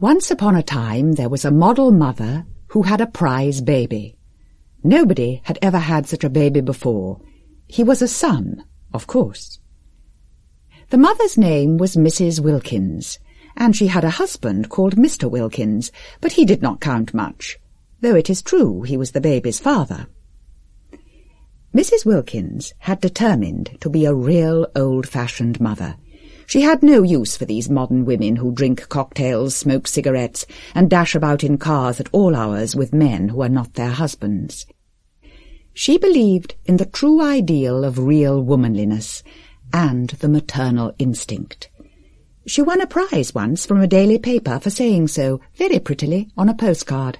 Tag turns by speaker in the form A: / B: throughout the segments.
A: Once upon a time there was a model mother who had a prize baby. Nobody had ever had such a baby before. He was a son, of course. The mother's name was Mrs. Wilkins, and she had a husband called Mr. Wilkins, but he did not count much, though it is true he was the baby's father. Mrs. Wilkins had determined to be a real old-fashioned mother. She had no use for these modern women who drink cocktails, smoke cigarettes, and dash about in cars at all hours with men who are not their husbands. She believed in the true ideal of real womanliness and the maternal instinct. She won a prize once from a daily paper for saying so, very prettily, on a postcard.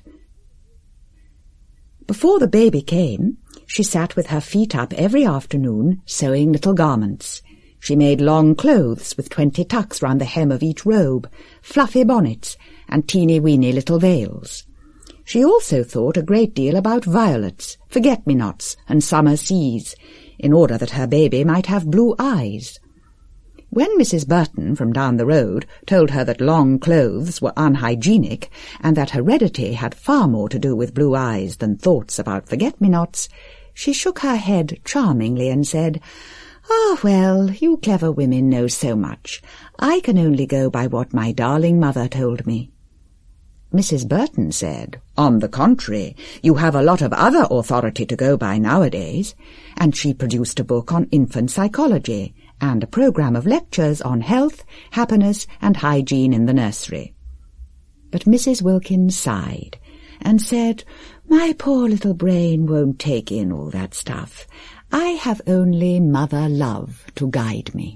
A: Before the baby came, she sat with her feet up every afternoon, sewing little garments. She made long clothes with 20 tucks round the hem of each robe, fluffy bonnets, and teeny-weeny little veils. She also thought a great deal about violets, forget-me-nots, and summer seas, in order that her baby might have blue eyes. When Mrs. Burton, from down the road, told her that long clothes were unhygienic, and that heredity had far more to do with blue eyes than thoughts about forget-me-nots, she shook her head charmingly and said, "Ah, well, you clever women know so much. I can only go by what my darling mother told me." Mrs. Burton said, "On the contrary, you have a lot of other authority to go by nowadays," and she produced a book on infant psychology and a programme of lectures on health, happiness, and hygiene in the nursery. But Mrs. Wilkins sighed and said, "My poor little brain won't take in all that stuff. I have only mother love to guide me."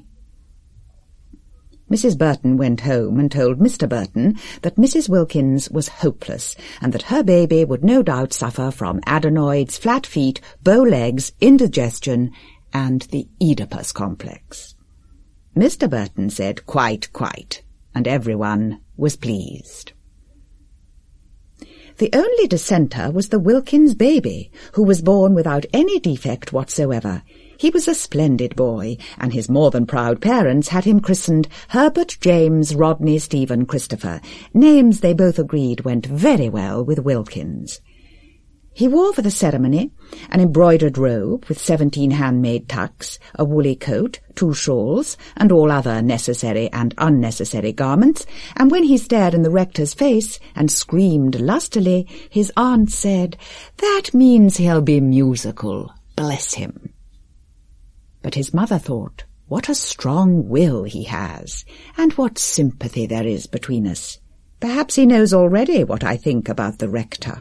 A: Mrs. Burton went home and told Mr. Burton that Mrs. Wilkins was hopeless, and that her baby would no doubt suffer from adenoids, flat feet, bow legs, indigestion, and the Oedipus complex. Mr. Burton said, "Quite, quite," and everyone was pleased. The only dissenter was the Wilkins baby, who was born without any defect whatsoever. He was a splendid boy, and his more than proud parents had him christened Herbert James Rodney Stephen Christopher, names they both agreed went very well with Wilkins. He wore for the ceremony an embroidered robe with 17 handmade tucks, a woolly coat, 2 shawls, and all other necessary and unnecessary garments, and when he stared in the rector's face and screamed lustily, his aunt said, "That means he'll be musical, bless him." But his mother thought, "What a strong will he has, and what sympathy there is between us. Perhaps he knows already what I think about the rector."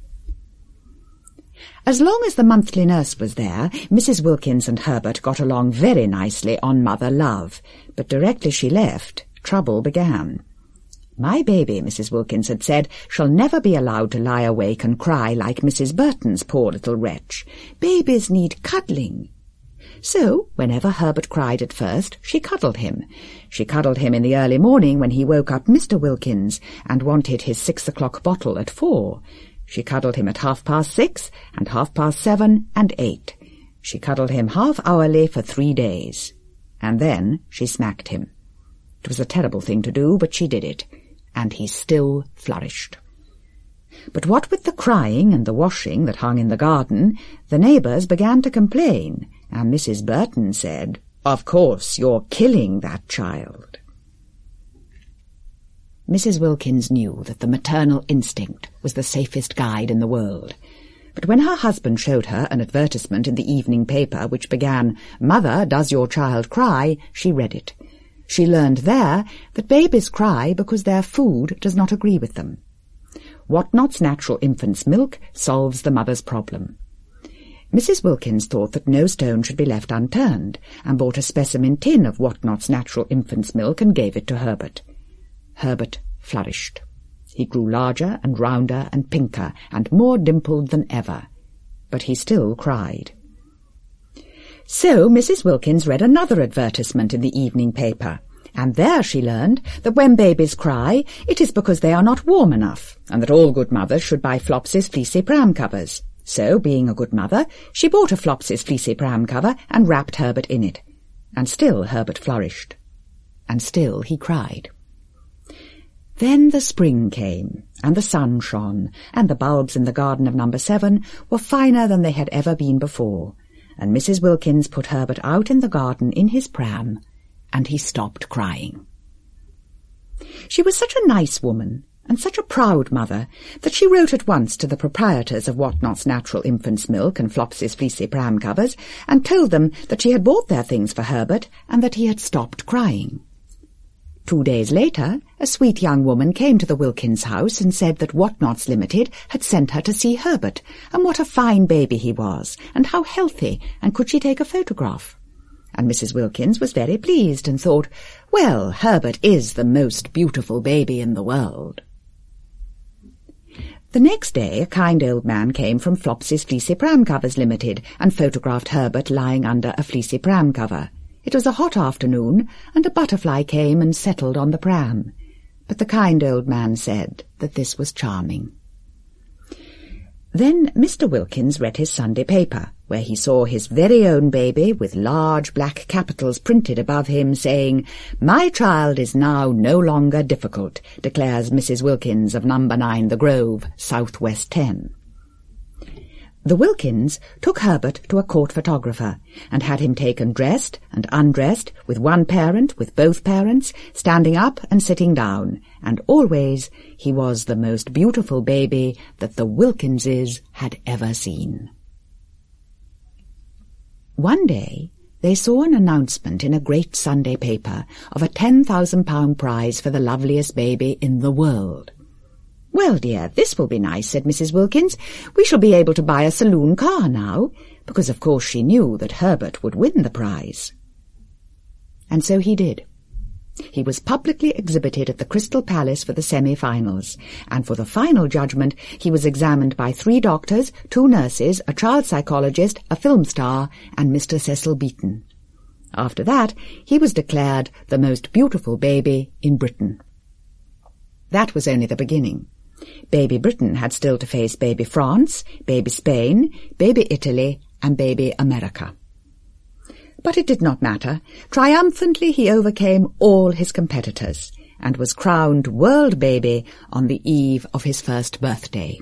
A: As long as the monthly nurse was there, Mrs. Wilkins and Herbert got along very nicely on mother love, but directly she left, trouble began. "My baby," Mrs. Wilkins had said, "shall never be allowed to lie awake and cry like Mrs. Burton's poor little wretch. Babies need cuddling." So, whenever Herbert cried at first, she cuddled him. She cuddled him in the early morning when he woke up Mr. Wilkins and wanted his 6 o'clock bottle at 4. She cuddled him at 6:30 and 7:30 and 8. She cuddled him half-hourly for 3 days. And then she smacked him. It was a terrible thing to do, but she did it, and he still flourished. But what with the crying and the washing that hung in the garden, the neighbours began to complain, and Mrs. Burton said, "Of course you're killing that child." Mrs. Wilkins knew that the maternal instinct was the safest guide in the world. But when her husband showed her an advertisement in the evening paper which began, "Mother, does your child cry?" she read it. She learned there that babies cry because their food does not agree with them. Whatnot's Natural Infant's Milk solves the mother's problem. Mrs. Wilkins thought that no stone should be left unturned, and bought a specimen tin of Whatnot's Natural Infant's Milk and gave it to Herbert. Herbert flourished. He grew larger and rounder and pinker and more dimpled than ever, but he still cried. So Mrs. Wilkins read another advertisement in the evening paper, and there she learned that when babies cry, it is because they are not warm enough, and that all good mothers should buy Flopsy's fleecy pram covers. So, being a good mother, she bought a Flopsy's fleecy pram cover and wrapped Herbert in it. And still Herbert flourished. And still he cried. Then the spring came, and the sun shone, and the bulbs in the garden of number 7 were finer than they had ever been before, and Mrs. Wilkins put Herbert out in the garden in his pram, and he stopped crying. She was such a nice woman, and such a proud mother, that she wrote at once to the proprietors of Whatnot's Natural Infant's Milk and Flopsy's Fleecy Pram Covers, and told them that she had bought their things for Herbert, and that he had stopped crying. 2 days later, a sweet young woman came to the Wilkins house and said that Whatnots Limited had sent her to see Herbert, and what a fine baby he was, and how healthy, and could she take a photograph? And Mrs. Wilkins was very pleased and thought, well, Herbert is the most beautiful baby in the world. The next day a kind old man came from Flopsy's Fleecy Pram Covers Limited and photographed Herbert lying under a fleecy pram cover. It was a hot afternoon, and a butterfly came and settled on the pram. But the kind old man said that this was charming. Then Mr. Wilkins read his Sunday paper, where he saw his very own baby with large black capitals printed above him, saying, "My child is now no longer difficult, declares Mrs. Wilkins of number 9 The Grove, Southwest 10. The Wilkins took Herbert to a court photographer, and had him taken dressed and undressed, with one parent, with both parents, standing up and sitting down, and always he was the most beautiful baby that the Wilkinses had ever seen. One day they saw an announcement in a great Sunday paper of a £10,000 prize for the loveliest baby in the world. "Well, dear, this will be nice," said Mrs. Wilkins. "We shall be able to buy a saloon car now," because of course she knew that Herbert would win the prize. And so he did. He was publicly exhibited at the Crystal Palace for the semi-finals, and for the final judgment he was examined by 3 doctors, 2 nurses, a child psychologist, a film star, and Mr. Cecil Beaton. After that he was declared the most beautiful baby in Britain. That was only the beginning. Baby Britain had still to face baby France, baby Spain, baby Italy, and baby America. But it did not matter. Triumphantly he overcame all his competitors, and was crowned world baby on the eve of his first birthday.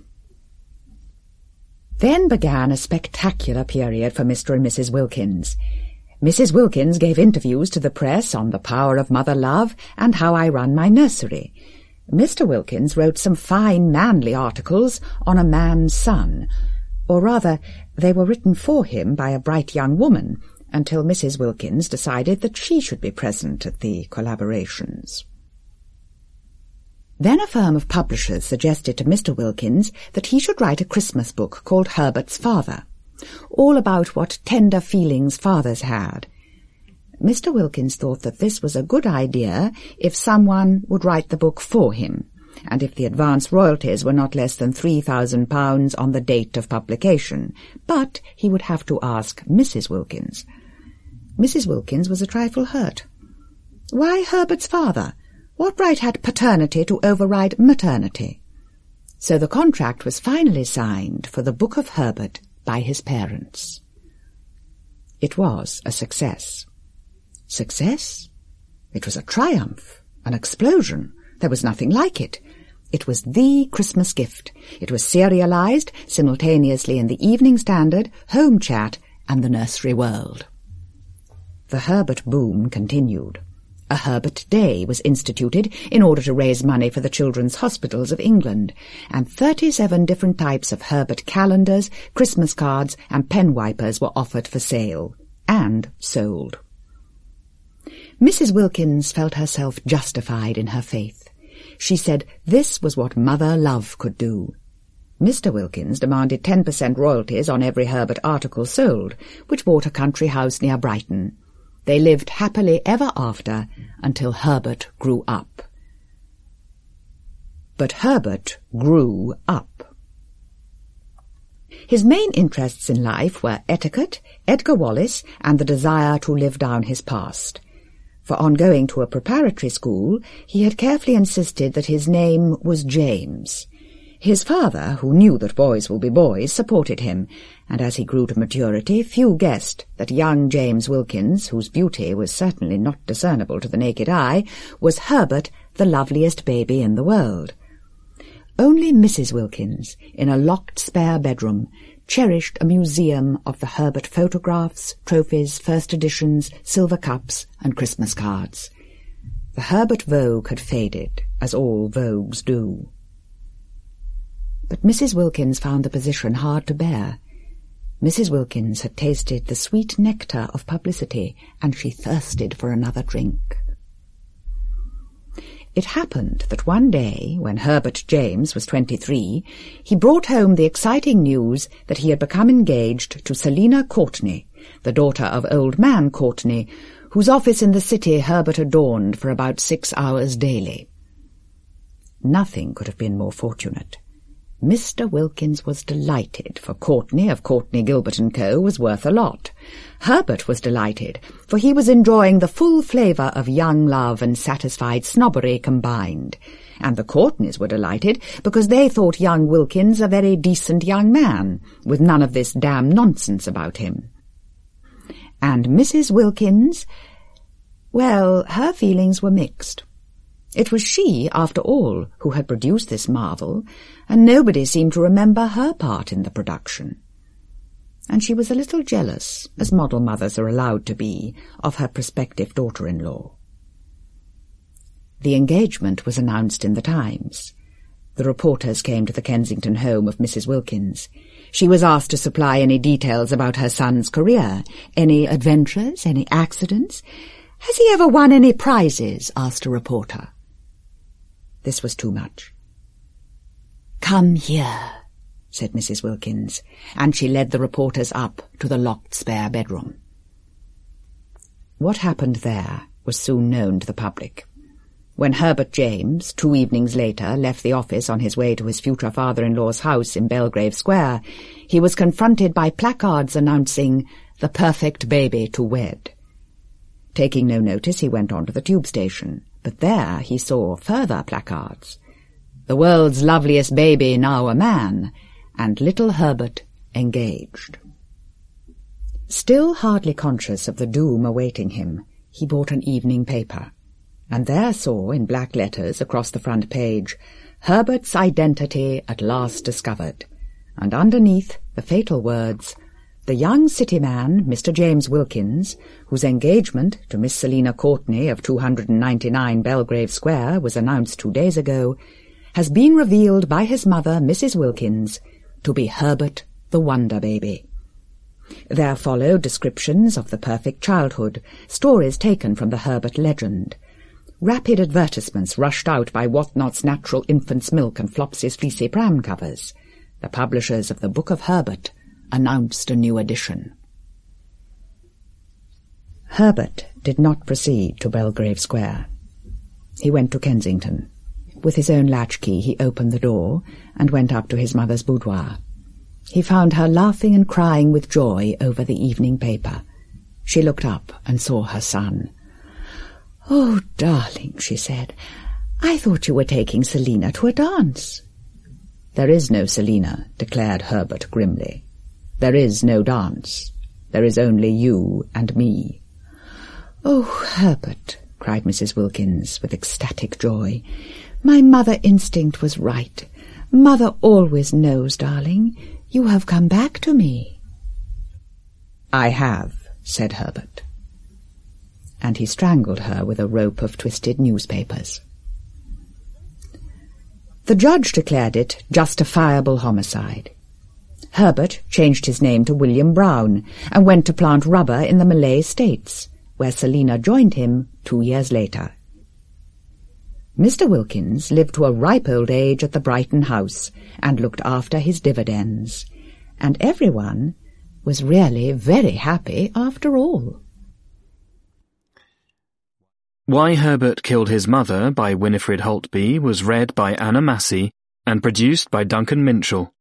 A: Then began a spectacular period for Mr. and Mrs. Wilkins. Mrs. Wilkins gave interviews to the press on the power of mother love and how I run my nursery. Mr. Wilkins wrote some fine manly articles on a man's son, or rather, they were written for him by a bright young woman, until Mrs. Wilkins decided that she should be present at the collaborations. Then a firm of publishers suggested to Mr. Wilkins that he should write a Christmas book called Herbert's Father, all about what tender feelings fathers had. Mr. Wilkins thought that this was a good idea if someone would write the book for him, and if the advance royalties were not less than £3,000 on the date of publication, but he would have to ask Mrs. Wilkins. Mrs. Wilkins was a trifle hurt. Why Herbert's father? What right had paternity to override maternity? So the contract was finally signed for the Book of Herbert by his parents. It was a success. Success? It was a triumph, an explosion. There was nothing like it. It was the Christmas gift. It was serialized simultaneously in the Evening Standard, Home Chat, and the Nursery World. The Herbert boom continued. A Herbert Day was instituted in order to raise money for the Children's Hospitals of England, and 37 different types of Herbert calendars, Christmas cards, and pen wipers were offered for sale, and sold. Mrs. Wilkins felt herself justified in her faith. She said this was what mother love could do. Mr. Wilkins demanded 10% royalties on every Herbert article sold, which bought a country house near Brighton. They lived happily ever after until Herbert grew up. But Herbert grew up. His main interests in life were etiquette, Edgar Wallace, and the desire to live down his past. For on going to a preparatory school, he had carefully insisted that his name was James. His father, who knew that boys will be boys, supported him, and as he grew to maturity, few guessed that young James Wilkins, whose beauty was certainly not discernible to the naked eye, was Herbert, the loveliest baby in the world. Only Mrs. Wilkins, in a locked spare bedroom, cherished a museum of the Herbert photographs, trophies, first editions, silver cups, and Christmas cards. The Herbert vogue had faded, as all vogues do. But Mrs. Wilkins found the position hard to bear. Mrs. Wilkins had tasted the sweet nectar of publicity, and she thirsted for another drink. It happened that one day, when Herbert James was 23, he brought home the exciting news that he had become engaged to Selina Courtenay, the daughter of old man Courtenay, whose office in the city Herbert adorned for about 6 hours daily. Nothing could have been more fortunate. Mr. Wilkins was delighted, for Courtenay of Courtenay, Gilbert & Co. was worth a lot. Herbert was delighted, for he was enjoying the full flavour of young love and satisfied snobbery combined. And the Courtenays were delighted, because they thought young Wilkins a very decent young man, with none of this damn nonsense about him. And Mrs. Wilkins, well, her feelings were mixed. It was she, after all, who had produced this marvel, and nobody seemed to remember her part in the production. And she was a little jealous, as model mothers are allowed to be, of her prospective daughter-in-law. The engagement was announced in the Times. The reporters came to the Kensington home of Mrs. Wilkins. She was asked to supply any details about her son's career, any adventures, any accidents. "Has he ever won any prizes?" asked a reporter. This was too much. "Come here," said Mrs. Wilkins, and she led the reporters up to the locked spare bedroom. What happened there was soon known to the public. When Herbert James, 2 evenings later, left the office on his way to his future father-in-law's house in Belgrave Square, he was confronted by placards announcing "The perfect baby to wed." Taking no notice, he went on to the tube station, but there he saw further placards. "The world's loveliest baby, now a man," and little Herbert engaged. Still hardly conscious of the doom awaiting him, he bought an evening paper, and there saw, in black letters across the front page, "Herbert's identity at last discovered," and underneath the fatal words, "The young city man, Mr. James Wilkins, whose engagement to Miss Selina Courtenay of 299 Belgrave Square was announced 2 days ago, has been revealed by his mother, Mrs. Wilkins, to be Herbert the Wonder Baby." There followed descriptions of the perfect childhood, stories taken from the Herbert legend. Rapid advertisements rushed out by Whatnot's Natural Infant's Milk and Flopsy's Fleecy Pram covers. The publishers of the Book of Herbert announced a new edition. Herbert did not proceed to Belgrave Square. He went to Kensington. With his own latchkey he opened the door and went up to his mother's boudoir. He found her laughing and crying with joy over the evening paper. She looked up and saw her son. "Oh, darling," she said, "I thought you were taking Selina to a dance." "There is no Selina," declared Herbert grimly. "There is no dance. There is only you and me." "Oh, Herbert," cried Mrs. Wilkins with ecstatic joy, "my mother instinct was right. Mother always knows, darling. You have come back to me." "I have," said Herbert. And he strangled her with a rope of twisted newspapers. The judge declared it justifiable homicide. Herbert changed his name to William Brown and went to plant rubber in the Malay States, where Selina joined him 2 years later. Mr. Wilkins lived to a ripe old age at the Brighton house and looked after his dividends, and everyone was really very happy after all.
B: Why Herbert Killed His Mother by Winifred Holtby was read by Anna Massey and produced by Duncan Minshall.